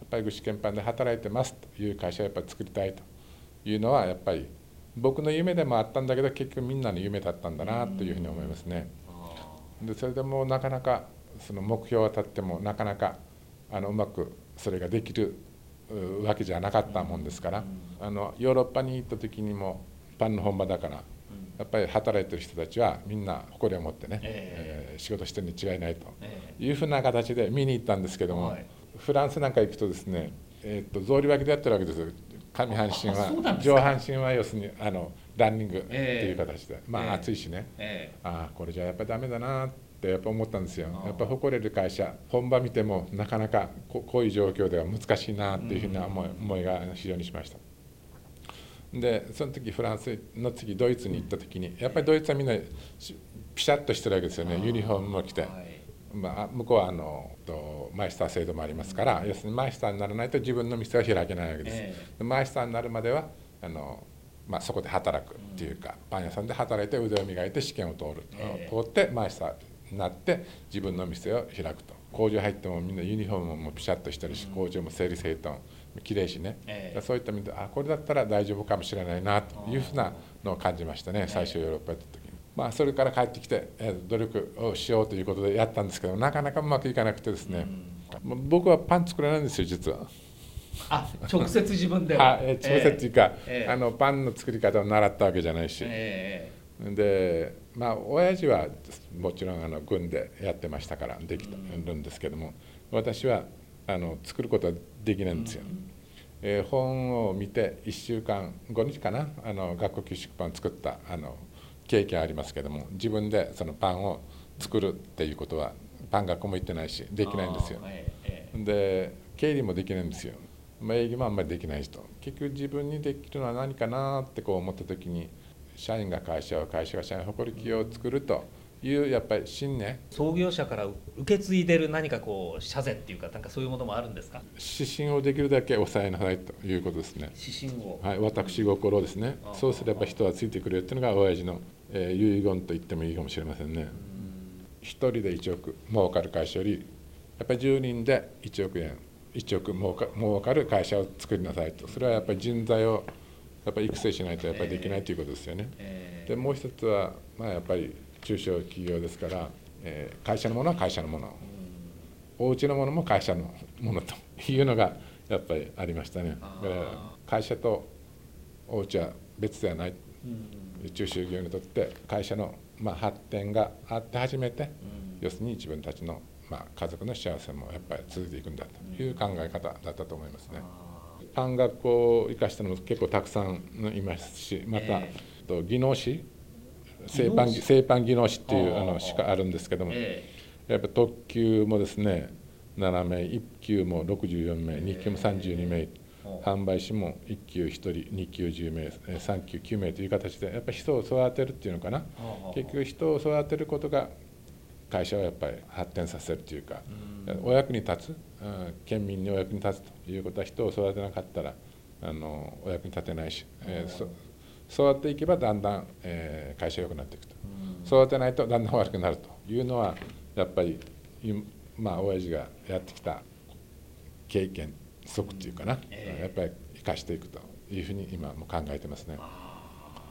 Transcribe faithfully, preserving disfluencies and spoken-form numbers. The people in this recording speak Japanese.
ぱり具志堅パンで働いてますという会社をやっぱり作りたいというのはやっぱり僕の夢でもあったんだけど結局みんなの夢だったんだなというふうに思いますね。でそれでもなかなかその目標を立ってもなかなかあのうまくそれができるわけじゃなかったもんですから、あのヨーロッパに行った時にもパンの本場だからやっぱり働いてる人たちはみんな誇りを持ってね、えーえー、仕事してるに違いないというふうな形で見に行ったんですけども、はい、フランスなんか行くとですね、えー、と草履履きでやってるわけですよ。上半身は上半身は要するにあのランニングっていう形で、えー、まあ暑いしね、えー、ああこれじゃやっぱりダメだなってやっぱ思ったんですよ。やっぱ誇れる会社本場見てもなかなかこういう状況では難しいなっていうふうな思い、思いが非常にしました。でその時フランスの次ドイツに行った時にやっぱりドイツはみんなピシャッとしてるわけですよね。ユニフォームも着て、まあ、向こうはあのマイスター制度もありますから、要するにマイスターにならないと自分の店は開けないわけです。でマイスターになるまではあの、まあ、そこで働くっていうか、パン屋さんで働いて腕を磨いて試験を通る、通ってマイスターになって自分の店を開くと。工場入ってもみんなユニフォームもピシャッとしてるし、工場も整理整頓きれいしね、えー、そういった意味であこれだったら大丈夫かもしれないなというふうなのを感じましたね、最初ヨーロッパ行った時に。まあそれから帰ってきて、えー、努力をしようということでやったんですけどなかなかうまくいかなくてですね、もう僕はパン作れないんですよ実は。 あ直接自分では、 あ直接っていうか、えー、あのパンの作り方を習ったわけじゃないし、えー、でまあ親父はもちろんあの軍でやってましたからできたるんですけども、私はあの作ることはできないんですよ。えー、本を見ていっしゅうかんごにちかなあの学校給食パンを作ったあの経験ありますけども、自分でそのパンを作るっていうことはパン学校も行ってないしできないんですよ。で経理もできないんですよ。営業もあんまりできないしと、結局自分にできるのは何かなってこう思った時に、社員が会社を会社が社員を誇る企業を作るというやっぱり信念、 創業者から受け継いでる何かこう社是っていうかなんかそういうものもあるんですか。 指針をできるだけ抑えなさいということですね。 指針を、 はい、私心ですね。そうすれば人はついてくれるっていうのが親父の、えー、遺言と言ってもいいかもしれませんね。一人でいちおく儲かる会社よりやっぱりじゅうにんでいちおくえんいちおく儲か儲かる会社を作りなさいと。それはやっぱり人材をやっぱり育成しないとやっぱりできないということですよね。でもう一つは、まあ、やっぱり中小企業ですから、えー、会社のものは会社のもの、お家のものも会社のものというのがやっぱりありましたね。だから会社とお家は別ではない、中小企業にとって会社のまあ発展があって初めて、要するに自分たちのまあ家族の幸せもやっぱり続いていくんだという考え方だったと思いますね。パン学校を生かしたのも結構たくさんいますし、また、えー、技能士製パン製パン技能士っていうあのしかあるんですけども、えー、やっぱ特級もですねななめい、いっ級もろくじゅうよんめい、に級もさんじゅうにめい、販売士もいっ級ひとり、に級じゅうめい、さん級きゅうめいという形でやっぱり人を育てるっていうのかな、結局人を育てることが会社をやっぱり発展させるというか、お役に立つ、県民にお役に立つということは人を育てなかったらあのお役に立てないし、えー、育っていけばだんだん、えー、会社が良くなっていくと、育てないとだんだん悪くなるというのはやっぱりまあ親父がやってきた経験則というかな、えー、やっぱり生かしていくというふうに今も考えてますね。